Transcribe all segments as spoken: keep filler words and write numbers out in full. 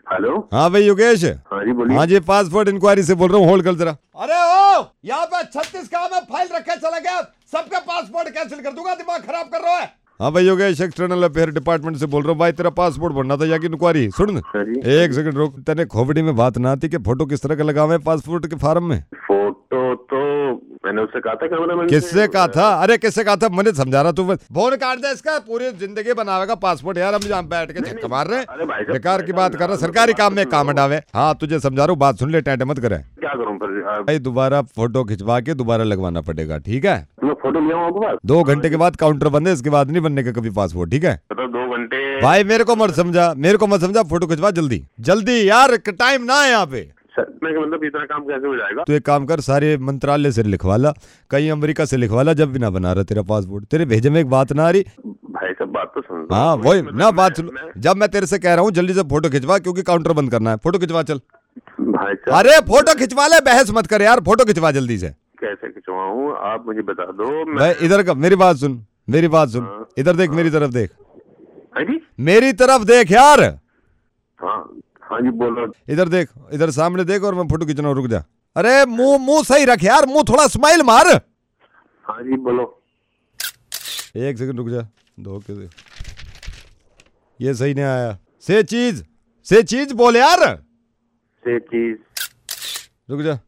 Hello. हाँ भाई योगेश। हाँ जी बोलिए। हाँ जी पासपोर्ट इंक्वायरी से बोल रहा हूँ, होल्ड कर जरा। अरे ओ यहाँ पे छत्तीस काम है, फाइल रखे चला गया, सबका पासपोर्ट कैंसिल कर दूंगा, दिमाग खराब कर रहा है। हाँ भाई योगेश एक्सटर्नल अफेयर डिपार्टमेंट से बोल रहा हूँ भाई, तेरा पासपोर्ट बनना था, यहाँ की इंक्वायरी सुन। एक सेकंड रुक, तेने खोपड़ी में बात ना आती कि फोटो किस तरह का लगावे पासपोर्ट के फार्म में? फोटो तो मैंने उससे कहा था कैमरा। किससे कहा था? अरे किससे कहा था? मैंने समझा रहा, तू फोन काट दे इसका, पूरी जिंदगी बनावेगा पासपोर्ट यार। हम जहाँ बैठ के छक्का मार रहे, बेकार की बात कर रहा, सरकारी काम में काम डावे। हाँ तुझे समझा रहा हूँ, बात सुन ले, टेंट मत करे। क्या करूँ भाई दोबारा फोटो खिंचवा के दोबारा लगवाना पड़ेगा, ठीक है? मैं फोटो लिया हूँ दो घंटे के बाद काउंटर बंद है, इसके बाद नहीं बनने का कभी पासपोर्ट, ठीक है? तो दो घंटे भाई मेरे को मत समझा, मेरे को मत समझा, फोटो खिंचवा जल्दी जल्दी यार, टाइम ना है यहाँ पे। मतलब इतना काम कैसे हो जाएगा? तो एक काम कर, सारे मंत्रालय से लिखवा ला, कहीं अमेरिका से लिखवा ला, जब भी ना बना रहा तेरा पासपोर्ट। तेरे भेजे में एक बात ना आ रही भाई, सब बात तो सुन। हाँ वही ना बात सुन, जब मैं तेरे से कह रहा हूँ जल्दी से फोटो खिंचवा, क्योंकि काउंटर बंद करना है। फोटो खिंचवा चल भाई। अरे फोटो खिंचवा ले, बहस मत कर यार, फोटो खिंचवा जल्दी से। कैसे खिंचवाऊं आप मुझे बता दो। भाई इधर का मेरी बात सुन, मेरी बात सुन, इधर देख, मेरी तरफ देख, मेरी तरफ देख यार। हाँ हाँ जी बोलो। इधर देख, इधर सामने देख, और मैं फोटो खींच रहा हूँ, रुक जा। अरे मुंह मुंह सही रख यार, मुंह थोड़ा स्माइल मार। हाँ जी बोलो। एक सेकंड रुक जा, धोखे से ये सही नहीं आया। से चीज से चीज बोल यार। से चीज, रुक जा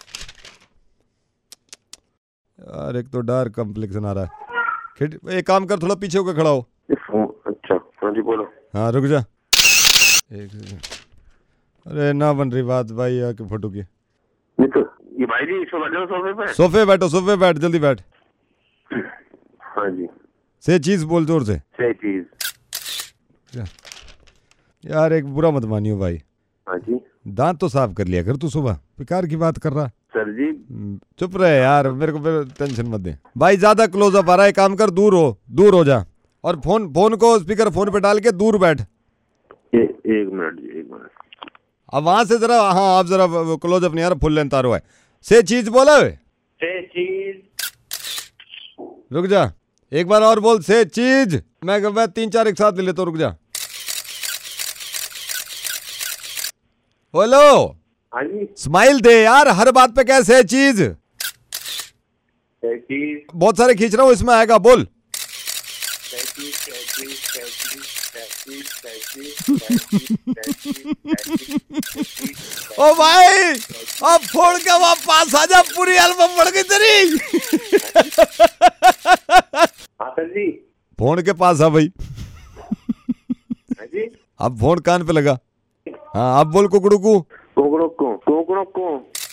यार, एक तो डार्क कॉम्प्लेक्शन आ रहा है। एक काम कर, थोड़ा पीछे होकर खड़ा हो। अच्छा हाँ जी बोलो। हाँ रुक जा एक सेकंड। अरे ना बन रही बात भाई यार की फोटो की। ये तो ये भाई जी इसको बैठो सोफे पे। सोफे बैठो, सोफे बैठ, जल्दी बैठ। हाँ जी। से चीज बोल जोर से। से चीज यार एक बुरा मत मानियो भाई। हाँ जी। दांत तो साफ कर लिया कर तू, सुबह बेकार की बात कर रहा। सर जी चुप रहे यार, मेरे को फिर टेंशन मत दे भाई, ज्यादा क्लोजअप आ रहा है। काम कर, दूर हो, दूर हो जा, और फोन फोन को स्पीकर फोन पे डाल के दूर बैठ। ए, एक मिनट जी, एक मिनट। अब वहां से जरा, हाँ आप जरा क्लोजअप नहीं आ रहा, फुल लेंथ आ रहा है। से चीज बोला है। से चीज, रुक जा एक बार और बोल, से चीज। मैं मैं तीन चार एक साथ ले लेता हूँ, रुक जा। बोलो। हाँ जी। स्माइल दे यार, हर बात पे कैसे चीज। से चीज, बहुत सारे खींच रहा हूँ, इसमें आएगा, बोल। ओ भाई अब फोड़ के वापस आ जा, पूरी एल्बम बढ़ गई तेरी। हाँ सर जी। फोन के पास आ भाई। हाँ जी। अब फोन कान पे लगा। हाँ अब बोल कुकड़ू को। कुकड़ू को, कुकड़ू को।